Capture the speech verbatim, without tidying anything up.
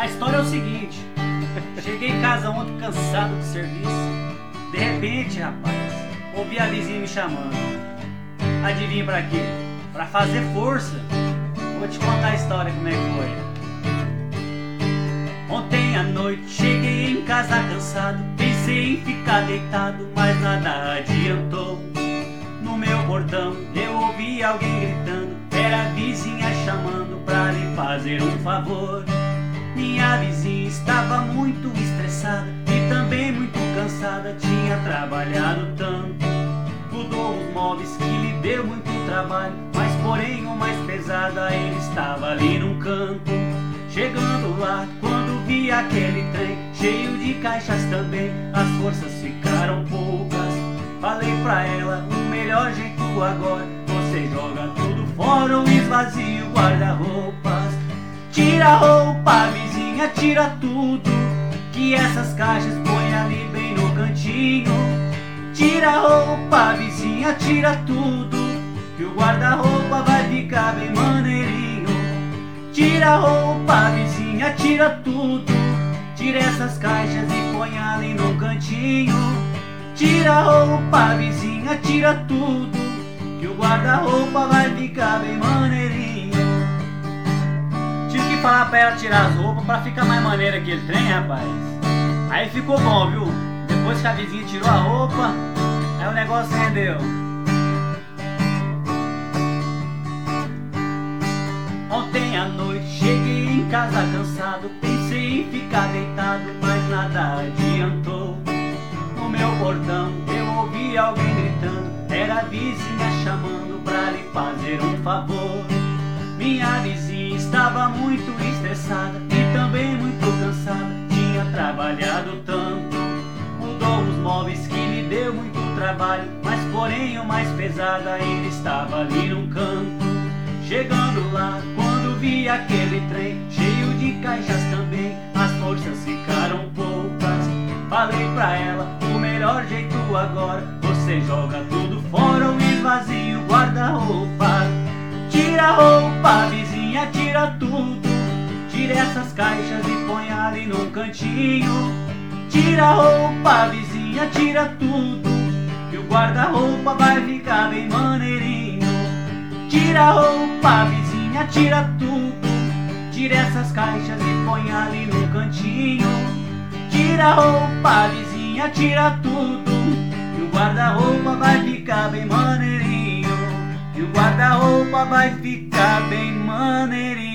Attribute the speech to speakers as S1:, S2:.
S1: A história é o seguinte: cheguei em casa ontem cansado do serviço. De repente, rapaz, ouvi a vizinha me chamando. Adivinha pra quê? Pra fazer força. Vou te contar a história como é que foi. Ontem à noite cheguei em casa cansado. Pensei em ficar deitado, mas nada adiantou. No meu portão eu ouvi alguém gritando. Era a vizinha chamando pra lhe fazer um favor. Minha vizinha estava muito estressada e também muito cansada. Tinha trabalhado tanto, mudou os móveis que lhe deu muito trabalho. Mas porém o mais pesada, ele estava ali num canto. Chegando lá, quando vi aquele trem cheio de caixas também, as forças ficaram poucas. Falei pra ela, o melhor jeito agora, você joga tudo fora ou esvazia o guarda-roupas. Tira a roupa, vizinha, tira tudo, que essas caixas põe ali bem no cantinho. Tira a roupa, vizinha, tira tudo, que o guarda-roupa vai ficar bem maneirinho. Tira a roupa, vizinha, tira tudo, tira essas caixas e põe ali no cantinho. Tira a roupa, vizinha, tira tudo, que o guarda-roupa vai ficar bem maneirinho. Tive que falar pra ela tirar as roupas pra ficar mais maneiro aquele trem, rapaz. Aí ficou bom, viu? Depois que a vizinha tirou a roupa, aí o negócio rendeu. Ontem à noite cheguei em casa cansado. Pensei em ficar deitado, mas nada adiantou. No meu portão eu ouvi alguém gritando. Era a vizinha chamando pra lhe fazer um favor. Minha vizinha estava muito estressada e também muito cansada. Tinha trabalhado tanto, mudou os móveis que lhe deu muito trabalho. Mas porém o mais pesada, ele estava ali num canto. Chegando lá, quando vi aquele trem cheio de caixas também, as forças ficaram poucas. Falei pra ela, o melhor jeito agora, você joga tudo fora ou esvazia o guarda-roupa. Tira a roupa, vizinha, tira tudo, tira essas caixas e põe ali no cantinho. Tira a roupa, vizinha, tira tudo, que o guarda-roupa vai ficar bem maneirinho. Tira a roupa, vizinha, tira tudo, tira essas caixas e põe ali no cantinho. Tira a roupa, vizinha, tira tudo, que o guarda-roupa vai ficar bem maneirinho. Que o guarda-roupa vai ficar bem maneirinho.